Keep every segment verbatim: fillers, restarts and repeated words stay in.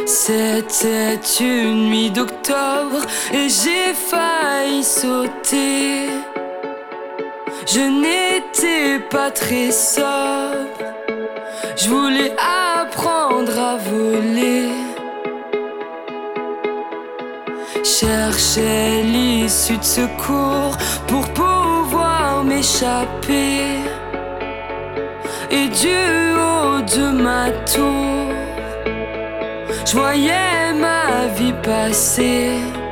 C'était une nuit d'octobre et j'ai failli sauter. Je n'étais pas très sobre, je voulais apprendre à voler. Cherchais l'issue de secours pour pouvoir m'échapper. Et du haut de ma tour, je voyais ma vie passer.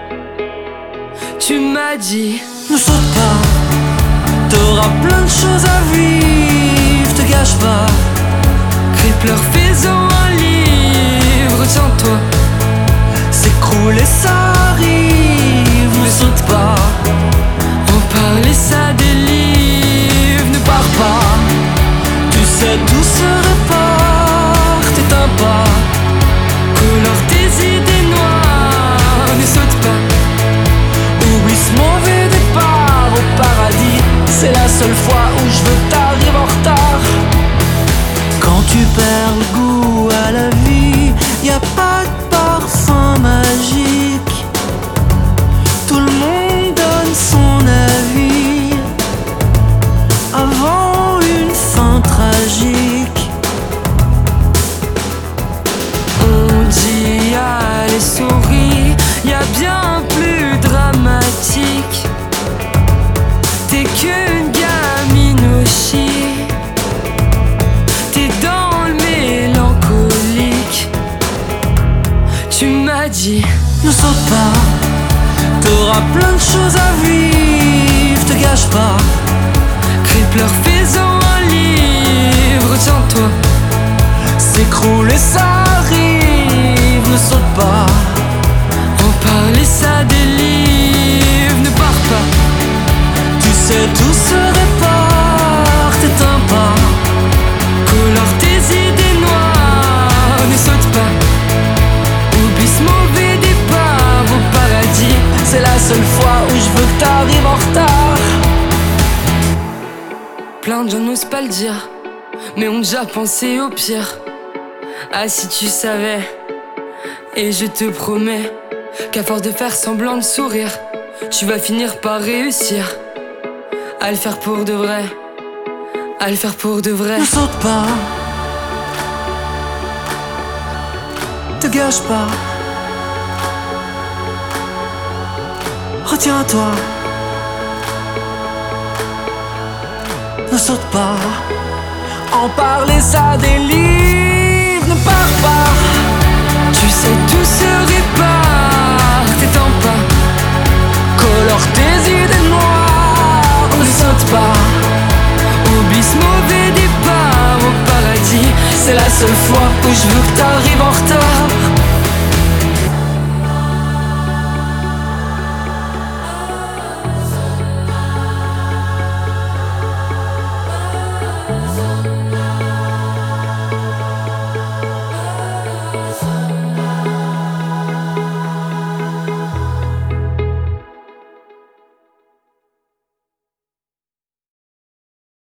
Tu m'as dit, ne saute pas, t'auras plein de choses à vivre, te gâche pas. Crie, pleure, fais-en un livre, tiens-toi. S'écrouler ça arrive, ne saute pas. En parler ça délivre, ne pars pas. Tu sais tout se répare, t'éteins pas. Colore tes idées noires, ne saute pas. Oublie ce mauvais départ au paradis, c'est la seule fois où je veux que t'arrives en retard. Quand tu perds le goût à la vie, y a pas de parfum magique. Tout le monde donne son avis avant une fin tragique. On dit allez souris, y a bien plus dramatique. T'es qu'une gamine au chic, t'es dans le mélancolique. Tu m'as dit, ne saute pas, t'auras plein de choses à vivre, te gâche pas. crie, pleure, fais-en un livre, tiens-toi. S'écrouler ça arrive, ne saute pas. En parler ça délivre, ne pars pas. Tu sais tout se répare, t'éteins pas. Colore tes idées noires, ne saute pas. Oublie ce mauvais départ au paradis, c'est la seule fois où je veux que t'arrives en retard. Plein de gens n'osent pas le dire, mais ont déjà pensé au pire. Ah si tu savais. Et je te promets qu'à force de faire semblant de sourire, tu vas finir par réussir à le faire pour de vrai, à le faire pour de vrai. Ne saute pas, te gâche pas. Retiens-toi, ne saute pas. En parler ça délivre, ne pars pas. Tu sais tout se répare, t'éteins pas. Colore tes idées noires, ne saute pas. Oublie ce mauvais départ au paradis, c'est la seule fois où je veux que t'arrives en retard.